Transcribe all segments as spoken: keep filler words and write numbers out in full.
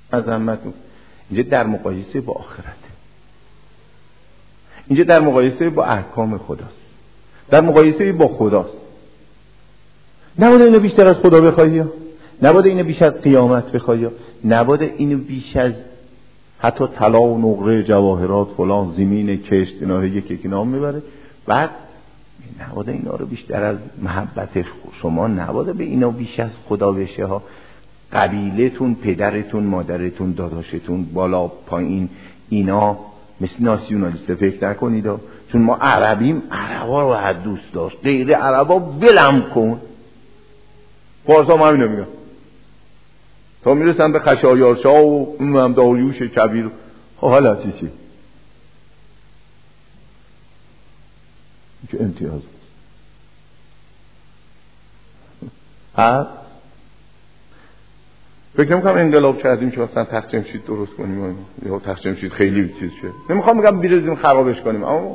عظمتون. اینجا در مقایسه با آخرت، اینجا در مقایسه با احکام خداست، در مقایسه با خداست. نباید اینو بیشتر از خدا بخوای، یا نباید اینو بیش از قیامت بخوای، یا نباید اینو بیش از حتی طلا و نقره جواهرات فلان زمین کشت اینا یک یک نام میبره. بعد نباید اینا رو بیشتر از محبت شما، نباید به اینا بیش از خدا بشه ها. قبیلتون، پدرتون، مادرتون، داداشتون، بالا پایین، اینا مثل ناسیونالیست فکر نکنید ها. چون ما عربیم، عربا رو حد دوست داشت، غیر عربا ولم کن. فارسا هم همینو میگن تا میرسن به خشایارشا و هم داریوش کبیر. خب حالا چی چی که امتیاز هست. فکر نمی‌کنم انقلاب کردیم که اصلا تخت جمشید درست کنیم یا تخت جمشید خیلی چیز شه. نمیخوام بگم بریزیم خرابش کنیم، اما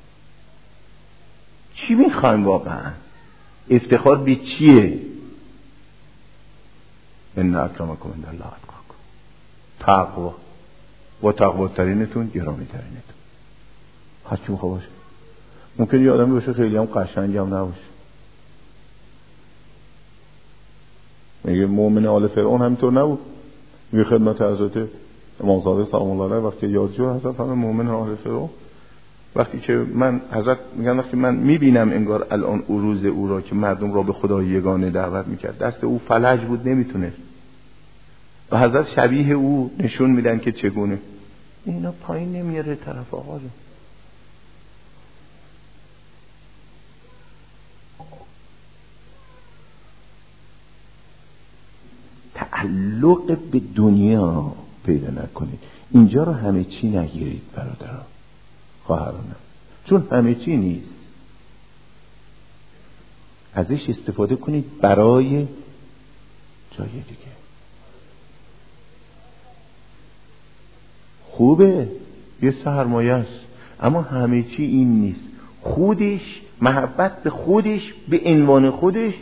چی میخوایم واقعا؟ افتخار به چیه؟ ان اکرمکم عند الله اتقاکم. تقوا و تقوا ترینتون گرامی ترینتون. هر چی میخواد باشه. ممکنه یه آدمی باشه خیلی هم قشنگی هم نباشه. میگه مؤمن آل فرعون همینطور نبود. میگه خدمت حضرت امام صادق سلام الله علیه وقتی یادجو حضرت همه مؤمن آل فرعون، وقتی که من حضرت میگن وقتی من میبینم انگار الان عروض او را که مردم را به خدای یگانه دعوت میکرد، دست او فلج بود نمیتونه، و حضرت شبیه او نشون میدن که چگونه. اینا پایین نمیاره طرف آقا رو. تعلق به دنیا پیدا نکنید. اینجا رو همه چی نگیرید برادران خواهرانم، چون همه چی نیست. ازش استفاده کنید برای جای دیگه. خوبه، یه سرمایه است، اما همه چی این نیست. خودش، محبت به خودش به عنوان خودش،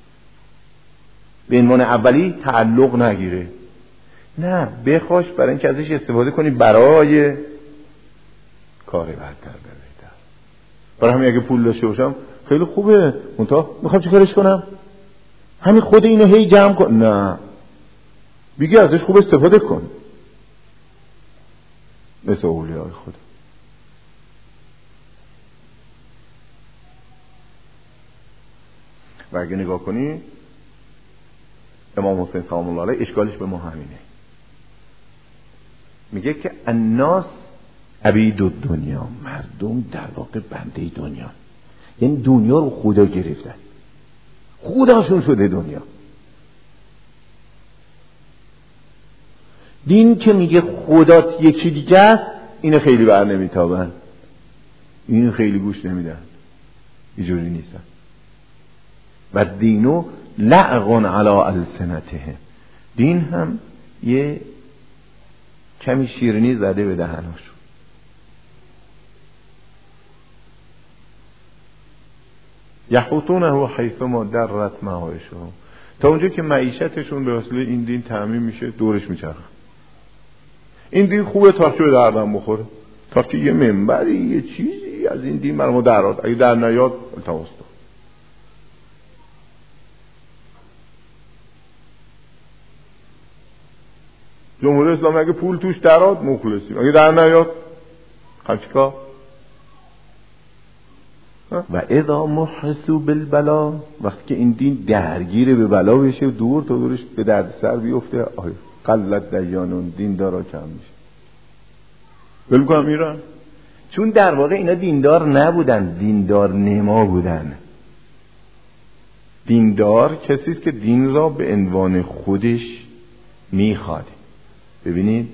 به عنوان اولی تعلق نگیره. نه، بخواش برای اینکه ازش استفاده کنی برای کار بهتر بهتر. برای همین اگه پول داشته باشم خیلی خوبه، منتها میخوام چی کارش کنم؟ همین خود اینو هی جمع کن. نه، بگی ازش خوب استفاده کن، مثل اولیاء خدا. و اگه نگاه کنی امام حسین سلام الله علیه اشکالش به ما همینه. میگه که الناس عبید الدنیا، مردم در واقع بنده دنیا، یعنی دنیا رو خدا گرفتن، خداشون شده دنیا. دین که میگه خدات یکی دیگه است، اینو خیلی بر نمیتابن، اینو خیلی گوش نمیدن، اینجوری نیستن. و دینو لعقون علی السنتهم، دین هم یه کمی شیرینی زده به دهناشون. یحوطونه حیثما درت معایشهم، تا اونجا که معیشتشون به وسیله این دین تامین میشه دورش میچرخه. این دین خوبه تا که به دردم بخوره، تا که یه منبری یه چیزی از این دین برای ما درآد، اگه در نیاد التماس. جمهوری اسلامی اگه پول توش درآد مخلصیم، اگه در نیاد خچکا. و اذا محسوا بالبلا، وقتی که این دین درگیر به بلا بشه و دور تا دورش به درد سر بیفته، آی قلت دیانون، دین دارا کم میشه. بل کنم میرن، چون در واقع اینا دیندار نبودن، دیندار نما بودن. دیندار کسی است که دین را به عنوان خودش میخواد. ببینید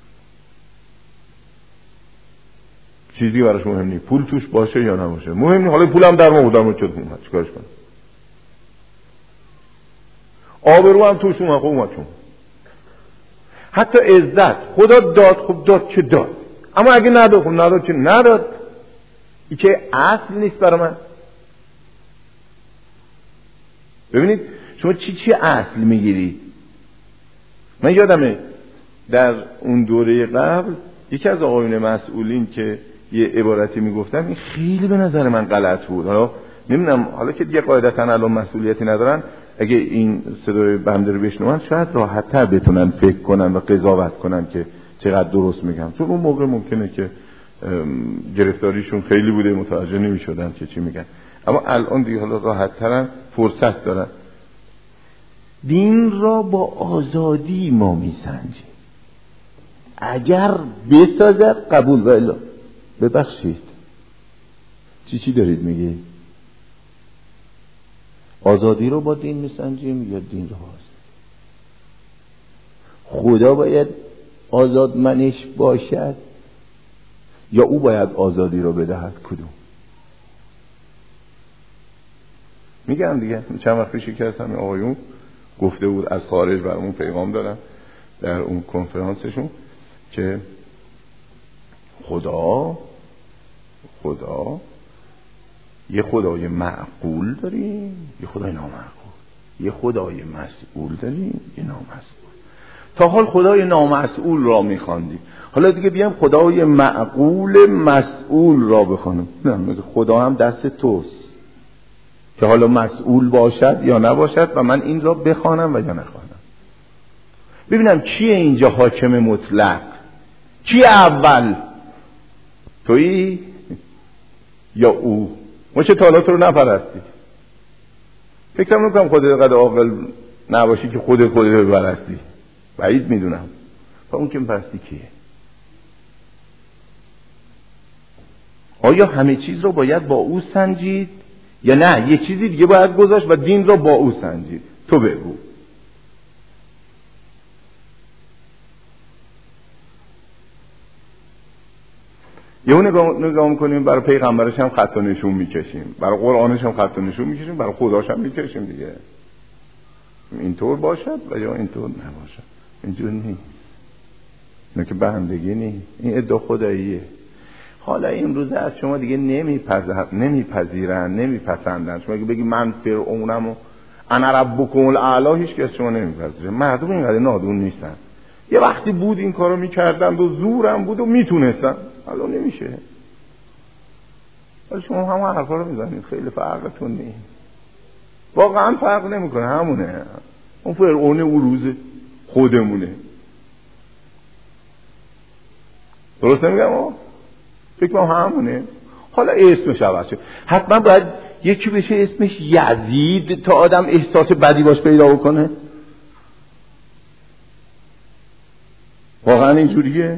چیزی براش مهم نیست، پول توش باشه یا نباشه مهم نیست. حالا پولم در ما بودم چه اومد چیکارش کنم؟ آبرو هم توش اومد، خب اومد چون حتی عزت خدا داد، خب داد که داد، اما اگه نداد خب نداد که نداد. این که اصل نیست برای من. ببینید شما چی چی اصل میگیرید. من یادمه در اون دوره قبل یکی از آقایون مسئولین که یه عبارتی میگفتن این خیلی به نظر من غلط بود. حالا نمیدونم، حالا که دیگه قاعدتا الان مسئولیتی ندارن، اگه این صدای بنده رو بشنون شاید راحت‌تر بتونن فکر کنن و قضاوت کنن که چقدر درست میگم، چون اون موقع ممکنه که گرفتاریشون خیلی بوده متوجه نمیشدن که چی میگن، اما الان دیگه حالا راحت‌ترن، فرصت دارن. دین را با آزادی ما میسنجیم، اگر بسازد قبول، و الا ببخشید. چی چی دارید میگی؟ آزادی رو با دین میسنجیم یا دین رو آزاد؟ خدا باید آزادمنش باشد یا او باید آزادی رو بدهد؟ کدوم؟ میگم دیگه چند وقت پیش که همین آقایون گفته بود از خارج و اون پیغام دادن در اون کنفرانسشون که خدا خدا یه خدای معقول داریم، یه خدای نامعقول، یه خدای مسئول داریم، یه نامسئول. تا حال خدای نامسئول را میخواندیم، حالا دیگه بیام خدای معقول مسئول را بخوانم. نه، خدا هم دست توست که حالا مسئول باشد یا نباشد و من این را بخوانم و یا نخوانم. ببینم کیه اینجا حاکم مطلق؟ کی اول؟ تویی یا او؟ ما چه طالات رو نپرستی؟ فکر نمی‌کنم خودت قدر عاقل نباشی که خودت خودت رو بپرستی، بعید میدونم. و اون که میپرستی کیه؟ آیا همه چیز رو باید با او سنجید یا نه یه چیزی دیگه باید گذاشت و دین رو با او سنجید؟ تو بگو. یه اون نگاه, نگاه میکنیم برای پیغمبرش هم خط و نشون میکشیم، برای قرآنش هم خط و نشون میکشیم، برای خداش هم میکشیم دیگه. اینطور باشد و یا اینطور نباشد. اینجور نیست، نه که بندگی نیست، این ادعا خداییه. حالا امروز از شما دیگه نمیپذیرن نمیپذیرن نمیپسندن. شما اگه بگی من فرعونم و انا ربکم الاعلی، هیچ کس شما نمیپذیره. مردم اینقدر نادون نیستن. یه وقتی بود این کارو میکردن و زورم بود و میتونستن، حالا نمیشه. ولی شما همه حرفا رو میزنید، خیلی فرقتون نیست، واقعا فرق نمیکنه، همونه. اون فرعون اون روز خودمونه. درست نمیگم؟ فکر کنم همونه. حالا اسمش عوض شد، حتما باید یکی بشه اسمش یزید تا آدم احساس بدی باش پیدا بکنه؟ واقعا اینجوریه؟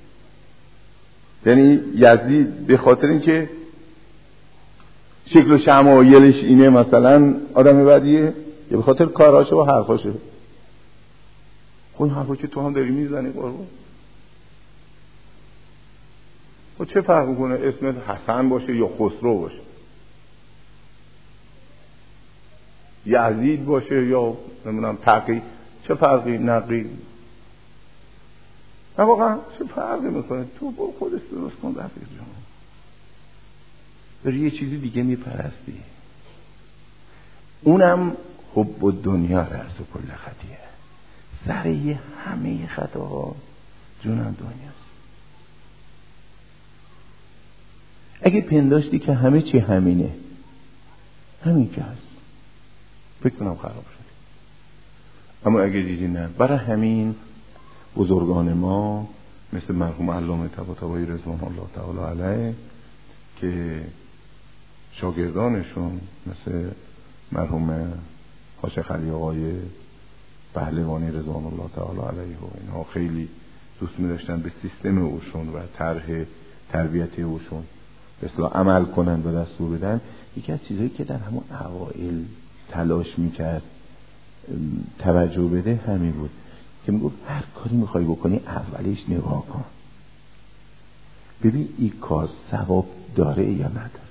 یعنی یزید به خاطر اینکه شکل و شمایلش اینه مثلا آدم بدیه، یا به خاطر کاراشه و حرفاشه؟ خب این حرفا که تو هم داری میزنی قربون، خب چه فرق میکنه اسمت حسن باشه یا خسرو باشه، یزید باشه یا نمیدونم تقی، چه فرقی؟ نقی، نه واقعا چه فرقی میکنه؟ تو با خودت درست کن رفیق جان. داری یه چیزی دیگه میپرستی، اونم حب الدنیا رأس کل خطیه، سر همه خطاها جونم دنیاست. اگه پنداشتی که همه چی همینه، همین که هست، فکر کنم خراب شد. اما اگه دیدی نه، برای همین بزرگان ما مثل مرحوم علامه طباطبایی رضوان الله تعالی علیه که شاگردانشون مثل مرحوم حاج علی آقای پهلوانی رضوان الله تعالی علیه و اینها خیلی دوست می داشتن به سیستم اوشون و طرح تربیتی اوشون به اصطلاح عمل کنن و دستور بدن. یکی از چیزایی که در همون اوائل تلاش میکرد توجه بده همین بود که میگفت هر کاری میخوای بکنی اولش نگاه کن ببین این کار ثواب داره یا نداره.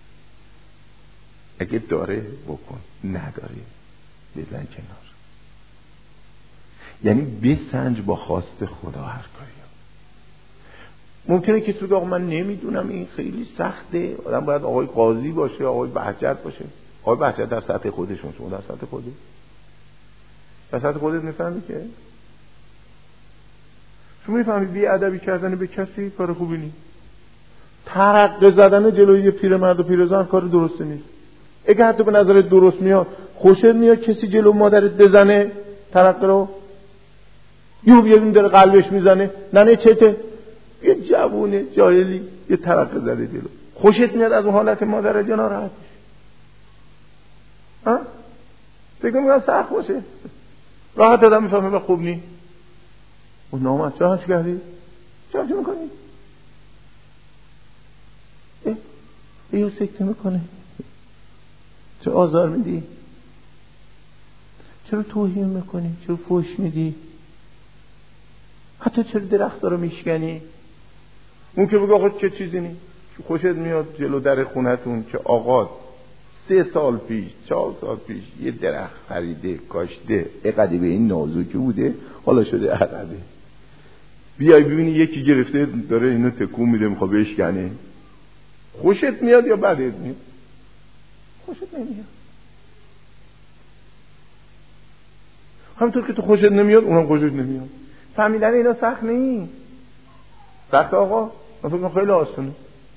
اگه داره بکن، نداره بزن کنار. یعنی بسنج با خواست خدا هر کاری. ممکنه که تو بگه من نمیدونم این خیلی سخته، آدم باید آقای قاضی باشه، آقای بهجت باشه. آقای بهجت در سطح خودشون، شما در سطح خودت در سطح خودت میفهمی که شما میفهمید بی ادبی کردن به کسی کار خوبی نیست. ترقه زدن جلوی یه پیرمرد و پیرزن کار درستی نیست. اگه حتی به نظرت درست میاد، خوشت میاد کسی جلو مادرت بزنه ترقه رو، یه بیادون داره قلبش میزنه، ننه چته؟ یه جوونه جاهلی یه ترقه زده جلو، خوشت میاد از اون حالت مادرت یا ناراحت میشی؟ ها؟ فکر میکنم سخت باشه، راحت آدم میفهمه و خوب نی. اون نامه چه چه کردی؟ چه چه میکنی؟ اه ایو سکته میکنه، چه آزار میدی؟ چرا توهین میکنی؟ چرا فحش میدی؟ حتی چرا درخت رو میشکنی؟ اون که بگه آقا چه چیزی نی؟ خوشت میاد جلو در خونتون که آقا سه سال پیش چهار سال پیش یه درخت خریده کاشته، اقدی به این نازوکی بوده حالا شده عقبه، بیای ببینی یکی گرفته داره اینو تکون میده میخواد بشکنه، خوشت میاد یا بدت میاد؟ خوشت نمیاد. همونطور که تو خوشت نمیاد اونم خوشت نمیاد. فهمیدن اینا سخت نیست. سخت آقا؟ من فکر کنم خیلی آسونه.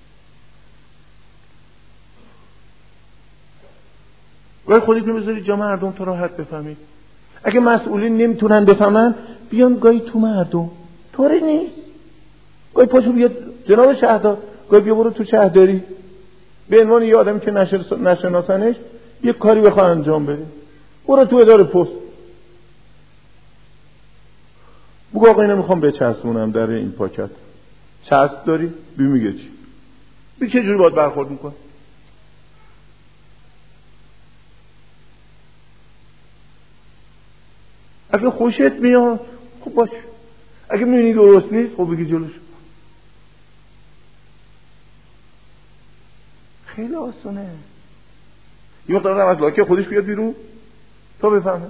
ولی خودت نمیذاری جا مردم تو راحت بفهمید. اگه مسئولین نمیتونن بفهمن بیان گاهی تو مردم، طوری نیست. گاهی پاشو بیاد جناب شهردار، گاهی بیا برو تو شهرداری به عنوان یه آدمی که نشناسنش یه کاری بخواه انجام بده، برو تو اداره پست بگو آقا اینو میخوام بچسبونم در این پاکت، چسب داری؟ بی میگه چی؟ بی چه جوری باید برخورد میکن؟ اگه خوشت میاد خب باش، اگه میبینی درست نیست خب بگی جلوش. خیلی آسونه. یه مقدار از لاکه خودش بیاد بیرون تا بفهمه.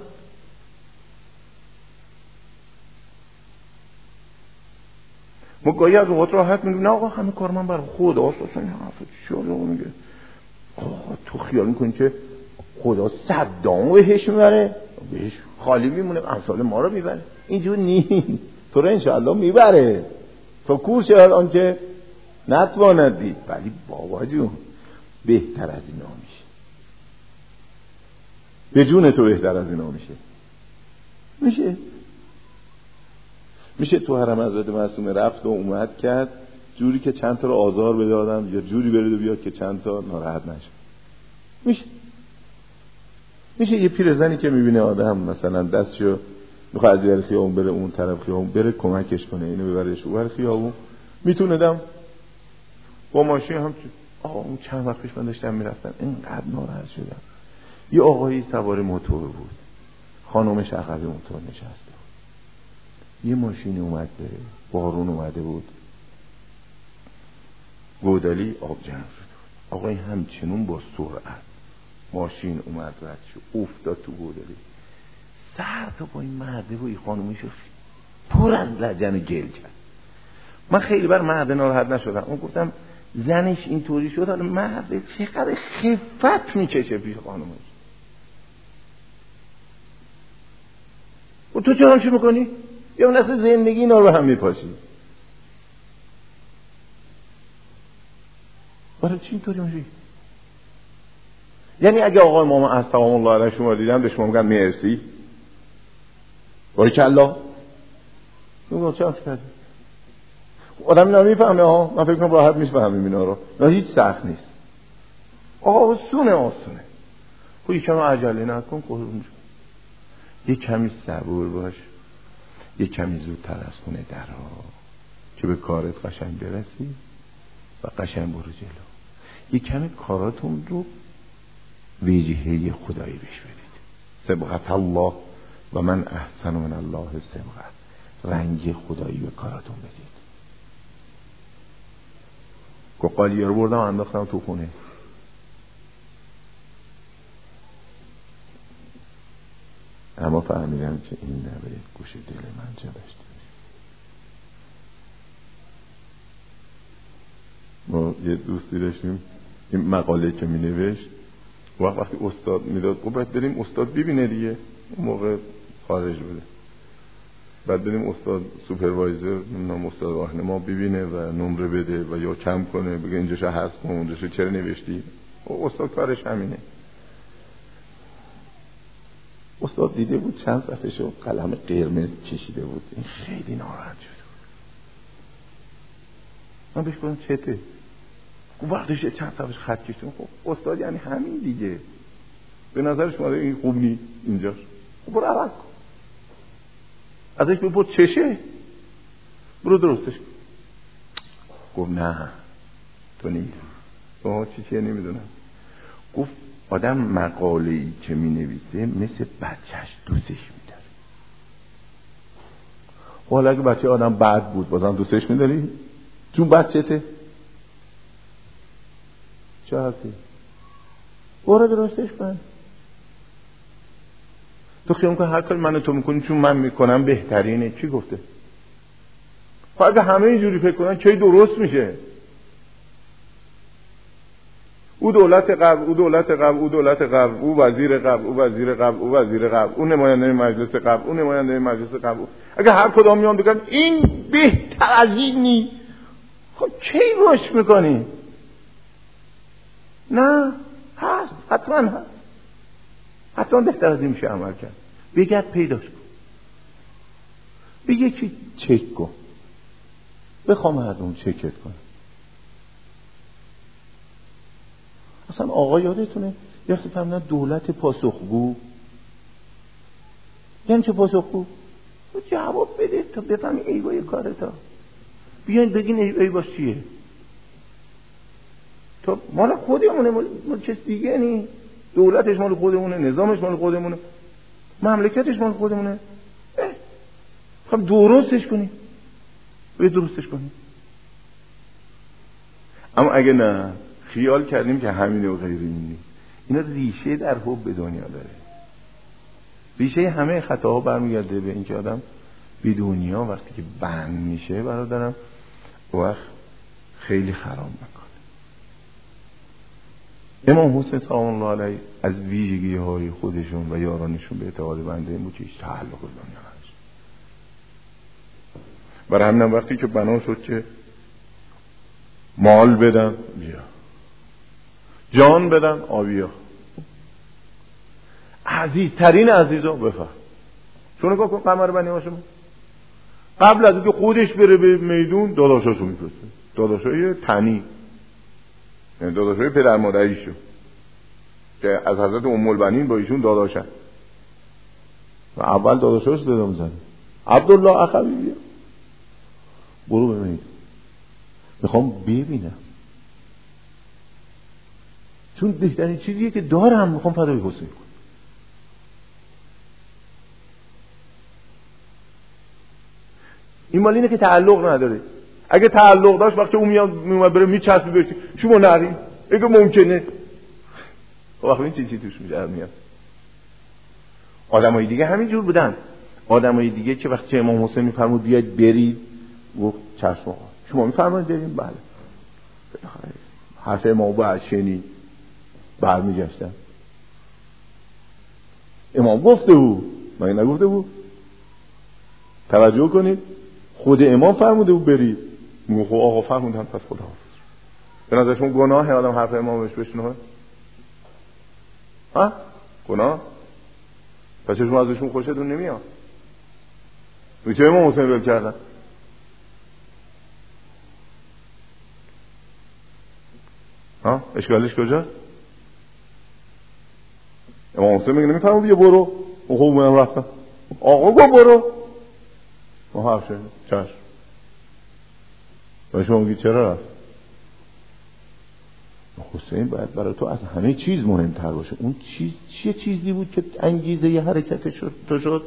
ما گاهی از اوقات راحت میگیم نه آقا همه کار من برای خدا است، اصلا این حرف چی آقا میگه؟ آقا تو خیال میکنی که خدا صدامو بهش میبره؟ بهش خالی میمونه، امثال ما رو میبره؟ اینجور نیست. تو رو انشاءالله میبره تو کور شد آنچه نتواندی، ولی بابا جون بهتر از اینا میشه، به جون تو بهتر از اینا میشه. میشه میشه تو حرم حضرت معصومه رفت و اومد کرد جوری که چند تا رو آزار بده آدم، یا جوری برید و بیاد که چند تا ناراحت نشه. میشه میشه یه پیرزنی که میبینه آدم مثلا دستشو میخواد از یه خیابون بره اون طرف خیابون بره کمکش کنه، اینو ببرش اون خیابون، میتونه دم با ماشین هم. آقا اون چند وقت پیش من داشتم میرفتم اینقدر ناراحت شدم، یه آقایی سوار موتور بود، خانومش عقب موتور نشسته بود، یه ماشین اومد بره، بارون اومده بود، گودالی آب جمع شده بود، آقای همچنون با سرعت ماشین اومد رد شد افتاد تو گودالی، سر تا با این مرده و این خانومشو پر از لجن گل کرد. من خیلی بر مرده ناراحت نشدم، اون گفتم زنش اینطوری شد، حالا مرده چقدر خفت میکشه پیش خانومش. و تو چرا همچی میکنی؟ یا اون اصلا زندگی اینا رو هم میپاشی. برای چی اینطوری میشی؟ یعنی اگه آقای ماما از تمام الله علیه شما دیدن به شما میگن مرسی باریکالله، نگاه چه همچی کردی؟ آدم اینا میفهمه ها، من فکر کنم راحت میفهمیم اینا رو، نه هیچ سخت نیست. آقا آسونه آسونه. خب یه کمی عجله نکن قربون جون، یه کمی صبور باش، یه کمی زودتر از خونه درها که به کارت قشنگ برسی و قشنگ برو جلو. یه کمی کاراتون رو وجهه خدایی بهش بدید. سبغت الله و من احسن من الله سبغت، رنگ خدایی به کاراتون بدید. قالیه رو بردم انداختم تو خونه، اما فهمیدم که این نباید گوش دل من جا داشته. ما یه دوستی داشتیم این مقاله که می نوشت وقت وقتی استاد میداد خب باید بریم استاد ببینه دیگه، اون موقع خارج بوده، بعد بریم استاد سوپروایزر نمیدونم استاد راهنما ببینه و نمره بده و یا کم کنه، بگه اینجاشو حذف کن اونجاشو چرا نوشتی. استاد کارش همینه. استاد دیده بود چند صفحه‌شو قلم قرمز کشیده بود، این خیلی ناراحت شد. من بهش گفتم چته؟ اون وقتش چند صفحه‌ش خط کشیدم. خب استاد یعنی همین دیگه. به نظر شما این خوب نی اینجاش، خب برو عوض کن. ازش بپرس چشه، برو درستش کن. گفت نه تو نمیدونی. تو چی چیه نمیدونم. گفت آدم مقاله‌ای که می نویسه مثل بچهش دوستش میداره. حالا اگه بچه آدم بد بود بازم دوستش میداری؟ چون بچته چه هستی؟ برو درستش کن. تو خیال میکنی هر کاری من و تو میکنی چون من میکنم بهترینه. چی گفته؟ خب اگه همه اینجوری فکر کنن کی درست میشه؟ او دولت قبل، او دولت قبل، او دولت قبل، او وزیر قبل، او وزیر قبل، او وزیر قبل، او نماینده مجلس قبل، او نماینده مجلس قبل. اگه هر کدام میان بگن این بهتر از اینی، خب کی روش میکنی؟ نه هست، حتما هست، حتما بهتر از این میشه عمل کرد. بگرد پیداش کن، به یکی چک کن، بخوام مردم چکت کنه. اصلا آقا یادتونه یه وقتی فهمیدن دولت پاسخگو، یعنی چه پاسخگو؟ جواب بده تا بفهمی ایوای کارتا. بیاین بگین ایواش چیه. تو مال خودمونه، مال چیز دیگه نی. دولتش مال خودمونه، نظامش مال خودمونه، مملکتش مال خودمونه. خب درستش کنی، به درستش کنی. اما اگه نه خیال کردیم که همینه و غیر اینی، اینا ریشه در حب به دنیا داره. ریشه همه خطاها برمیگرده به اینکه آدم بی دنیا وقتی که بند میشه برادرم وقت خیلی خراب میکنه. امام حسین سلام الله علیه از ویژگی های خودشون و یارانشون به اعتقاد بنده این بود که هیچ تعلق دنیا نداشت. برای همین وقتی که بنا شد که مال بدن بیا، جان بدن آبیا، عزیزترین عزیزا بفهم. چون نگاه کن قمر بنی هاشم قبل از اینکه خودش بره به میدون داداشاشو میفرسته، داداشای تنی، یعنی داداشای پدر مادریشو که از حضرت ام البنین با ایشون داداشن و اول داداشاش دادا میزنه. عبدالله اخوی بیا برو به میدون، میخوام ببینم، چون بهترین چیزیه که دارم میخوام فدای حسین کنم. این مال اینه که تعلق نداره. اگه تعلق داشت وقتی اون میاد میومد بره میچسبه بهش شما نرین، اگه ممکنه وقتی این چی چی توش میشه میاد. آدمای دیگه همین جور بودن. آدمای دیگه که وقتی امام حسین میفرمود بیاید برید گفت چشم آقا. شما میفرمایید بریم؟ بله. بالاخره حرف ما باید شنید. برمیگشتن. امام گفته بود، مگه نگفته بود؟ توجه کنید، خود امام فرموده بود برید. میگه خب آقا فرمودن پس خداحافظ. به نظر شما گناهه آدم حرف امامش بشنوه؟ ها؟ گناه؟ پس شما ازشون خوشتون نمیاد؟ میشه امام حسین ول کردن؟ ها؟ اشکالش کجاست؟ امام حسین میگه نمیفهمم بیا برو. خب منم رفتم. آقا گو برو. ما حرف شدیم. چشم. و شما میگید چرا رفت؟ حسین باید برای تو از همه چیز مهمتر باشه. اون چیز چیه چیزی بود که انگیزه ی حرکت شد تو شد؟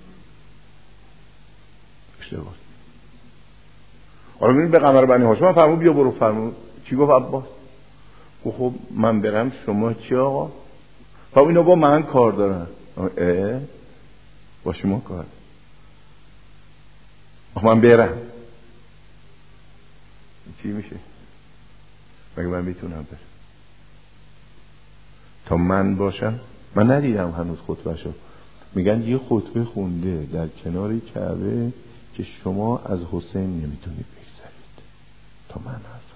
اشتباه. حالا میبینید به قمر بنی هاشم من فرمود بیا برو. فرمود چی گفت عباس؟ گفت خب من برم شما چی آقا؟ خب اینا با من کار دارن. اه با شما کار آخه من برم چی میشه؟ مگه من میتونم برم؟ تا من باشم؟ من ندیدم هنوز خطبه شو. میگن یه خطبه خونده در کنار کعبه که شما از حسین نمیتونید بگذرید تا من هستم.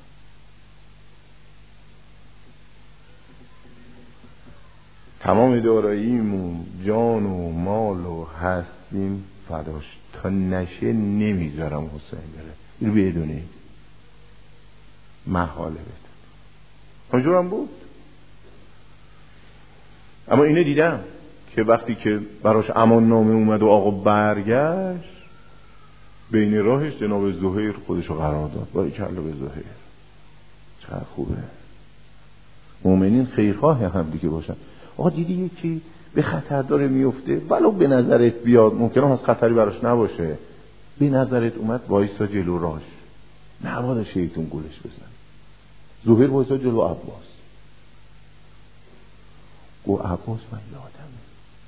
تمام داراییم و جان و مال و هستیم فداش، تا نشه نمیذارم حسین بره. اینو بدونی محاله بده. اونجورم بود. اما اینو دیدم که وقتی که براش امان نامه اومد و آقا برگشت، بین راهش جناب زهیر خودشو قرار داد. باری کلا به زهیر، چقدر خوبه. مؤمنین خیرخواه هم دیگه باشن. آقا دیدی یکی به خطر داره میفته، ولو به نظرت بیاد ممکنه از خطری براش نباشه، به نظرت اومد وایسا جلو راش، نباید شیطون گولش بزن. زهیر وایسا جلو عباس، گو عباس من یادمه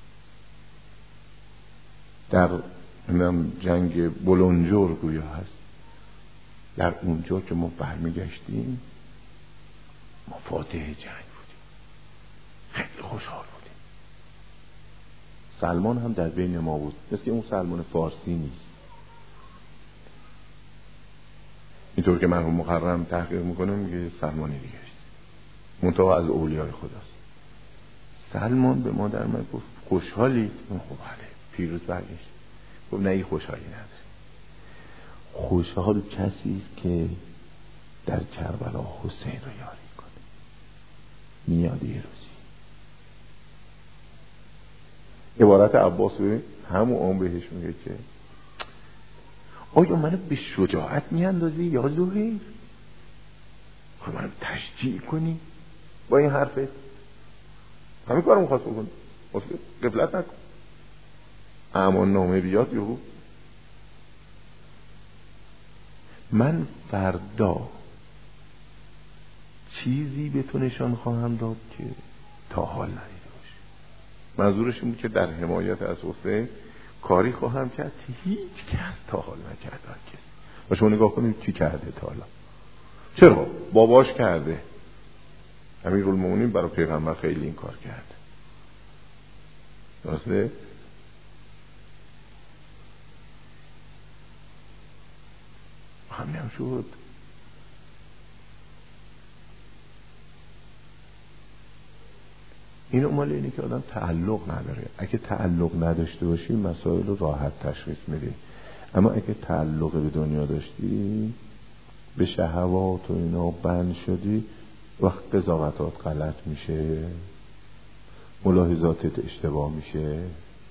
در اینم جنگ بلنجور گویا هست، در اونجا که ما برمیگشتیم ما فاتح جنگ بودیم، خیلی خوشحال بودیم. سلمان هم در بین ما بود، مثل که اون سلمان فارسی نیست، اینطور که مرحوم مکرم تحقیق میکنه میگه سلمانی دیگه است، منتها از اولیای خداست. سلمان به ما در من گفت خوشحالی؟ خب بله. پیروز برگشت گفت نه این خوشحالی نداره، خوشحال کسی است که در کربلا حسین رو یاری کنه، میاد یه روزی. عبارت عباس به همون آن بهش میگه که آیا منو به شجاعت میاندازی یا زهیر؟ خب منو تشجیع کنی با این حرفت؟ همین کارو میخواست بکنی، غفلت نکن. امان نامه بیاد یهو من فردا چیزی به تو نشان خواهم داد که تا حال ندیده باشی. منظورش این بود که در حمایت از حسین کاری خواهم کرد که هیچ کس تا حال نکرده کسی. و شما نگاه کنید چی کرده تا حالا. چرا؟ باباش کرده. امیرالمومنین برای پیغمبر خیلی این کار کرده. درسته؟ همین هم شد. این مال اینه که آدم تعلق نداره. اگه تعلق نداشته باشی مسائل رو راحت تشخیص میدی، اما اگه تعلق به دنیا داشتی، به شهوات و اینا بند شدی، وقت قضاوتات غلط میشه، ملاحظاتت اشتباه میشه.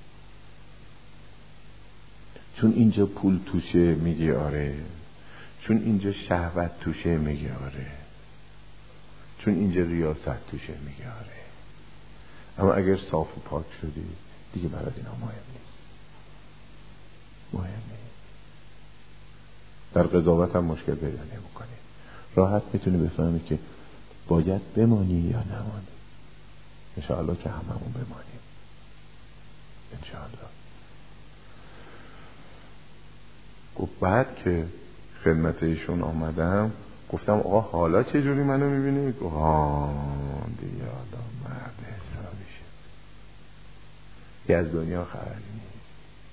چون اینجا پول توشه میگی آره، چون اینجا شهوت توشه میگی آره، چون اینجا ریاست توشه میگی آره. اما اگر صاف و پاک شدی دیگه برات اینا مهم نیست، مهم نیست. در قضاوت هم مشکل پیدا نمی‌کنی، راحت میتونی بفهمی که باید بمانی یا نمانی. انشاءالله که هممون بمانیم انشاءالله. گفت بعد که خدمت ایشون آمدم گفتم آقا حالا چه جوری منو میبینی؟ گفت ها دیگه آدم مرد حسابی شد، یه از دنیا خبری نیست.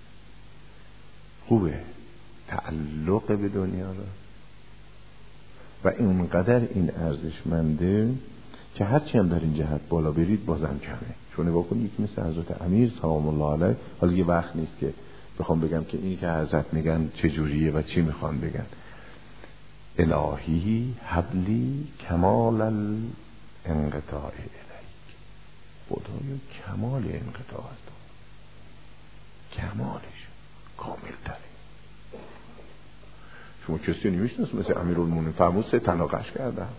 خوبه تعلق به دنیا رو و اینقدر این ارزشمنده که هرچی هم در این جهت بالا برید بازم کمه. چون نگاه کنید یک مثل حضرت امیر سلام الله علیه، حالا یه وقت نیست که بخوام بگم که اینی که حضرت میگن چجوریه و چی میخوان بگن. الهی حبلی کمال الانقطاع الیک، خدایا کمال انقطاع است، کمالش کامل تره. شما کسی نمیشنست مثل امیرالمومنین فرمود سه طلاقش کردم،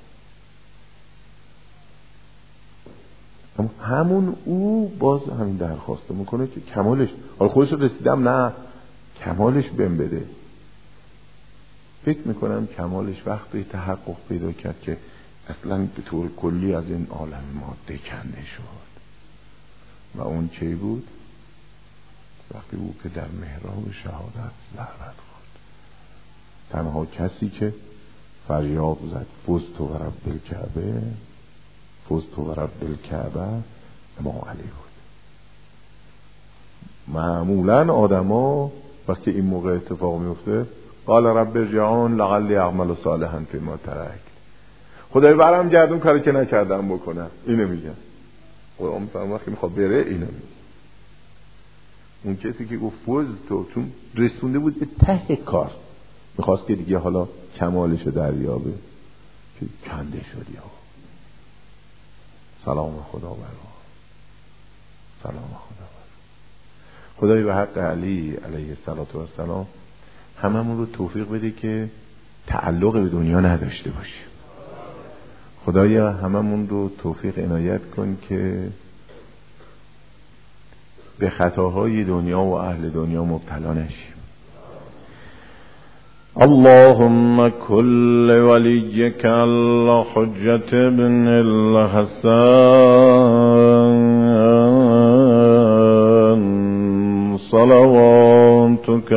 اما همون او باز همین درخواسته میکنه که کمالش، حالا خودش رسیدم نه کمالش بهم بده. فکر میکنم کمالش وقتی تحقق پیدا کرد که اصلا به طور کلی از این عالم ماده کنده شد. و اون چی بود؟ وقتی او که در محراب شهادت لعنت خورد، تنها کسی که فریاد زد فزت و رب الکعبه، فزت و رب الکعبه امام علی بود. معمولا آدما وقتی این موقع اتفاق میفته قال رب ارجعون لعلی اعمل صالحا فیما ترک، خدای برام گردون کاری که نکردم بکنم. اینو میگن قرآن میفرمه وقتی میخواد بره اینو میگه. اون کسی که گفت فوز تو چون رسونده بود به ته کار، میخواست که دیگه حالا کمالشو دریابه که کنده شدی ها. سلام خدا بر سلام خدا بر خدای به حق علی علیه السلام هممون رو توفیق بده که تعلق به دنیا نداشته باشیم. خدایا هممون رو توفیق عنایت کن که به خطاهای دنیا و اهل دنیا مبتلا نشیم. اللهم كل وليك الحجة بن الحسن صلواتك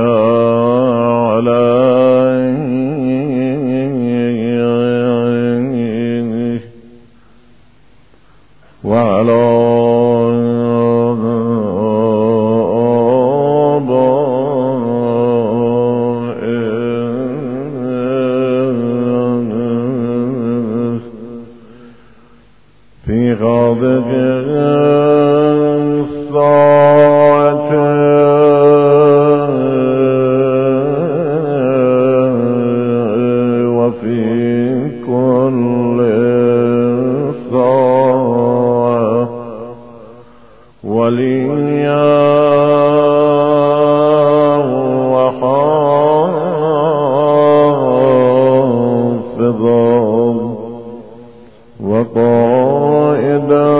عليه وعلى في غاضب الساعة وفي كل ساعة وليا وحافظا وقائدا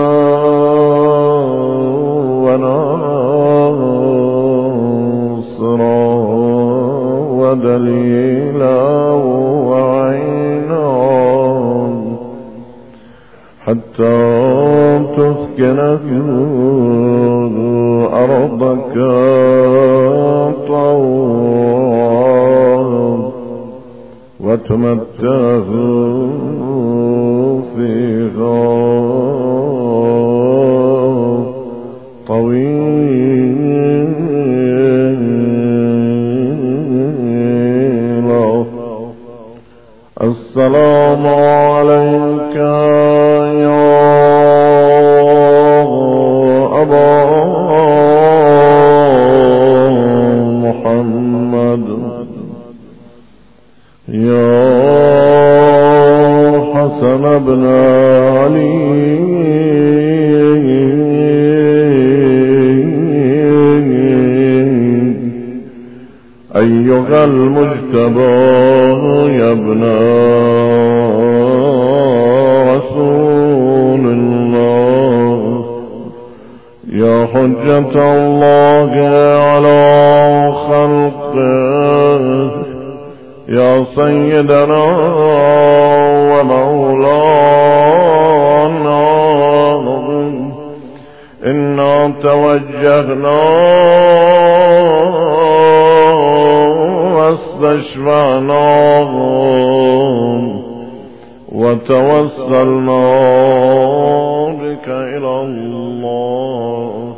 وناصرا ودليلا وعينا حتى تسكنه أرضك طوعا وتمتعه فيها طويلا. السلام عليك يا أبا محمد يا حسن بن علي أيها المجتبى يا ابن رسول الله يا حجة الله على خلقه يا سيدنا ومولانا إنا توجهنا واستشفعنا وتوسلنا بك إلى الله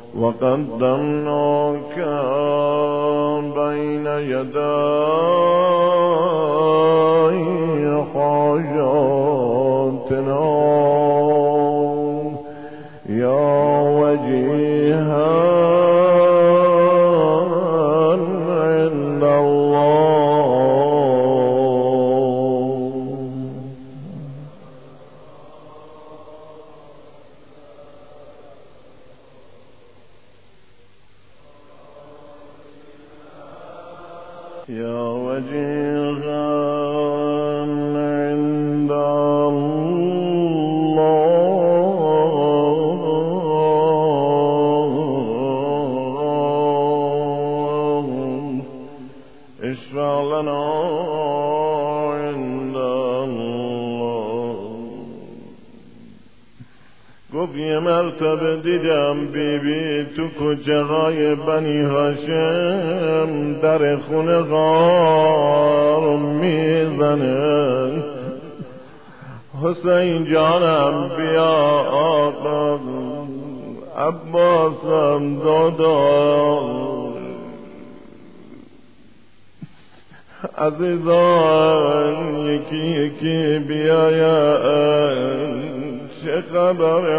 وقدمناك بين يدي حاجاتنا يا وجيها عند الله. يا وجيها عند الله اشفع لنا عند الله. گفت یه مرتبه دیدم بی بی تو کوچه های بنی هاشم در خونه غار میزنه حسین جانم بیا آقا عباسم داداش عزیزان یکی یکی بیاین چه خبر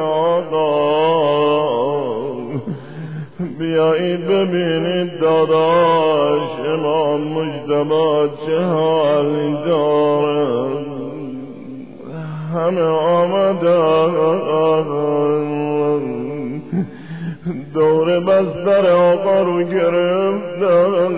آقا بیایید ببینید داداش امام مجتبی چه حالی دارد همه آمدن دور بستر آقا رو گرفتن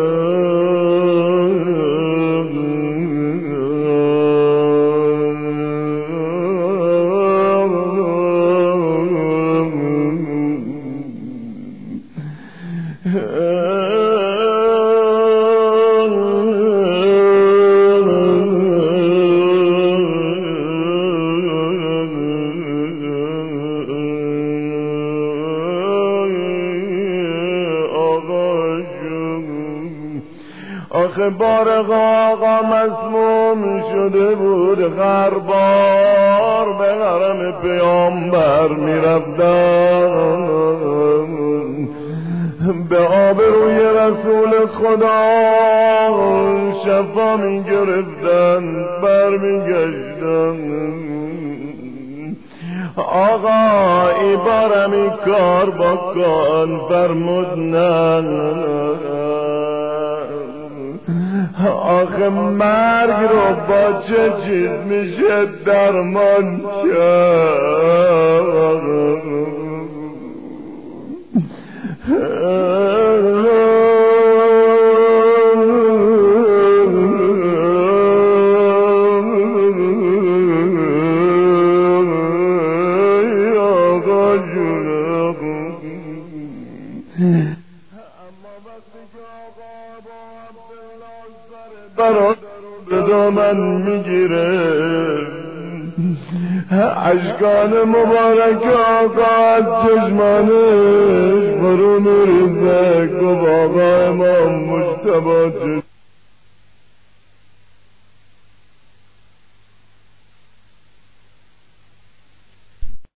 آخه بارق آقا مسموم شده بود غربار به حرم پیامبر می رفتن به آبروی رسول خدا شفا می گرفتن بر می گشتن آقا ای بارمی کار بکن فرمودن آخه مرگ رو با چه چیز میشه درمان کرد به دامن میگیره اشکان مبارک آقا از چشمانش برو میریزه گفت آقا امام مجتبی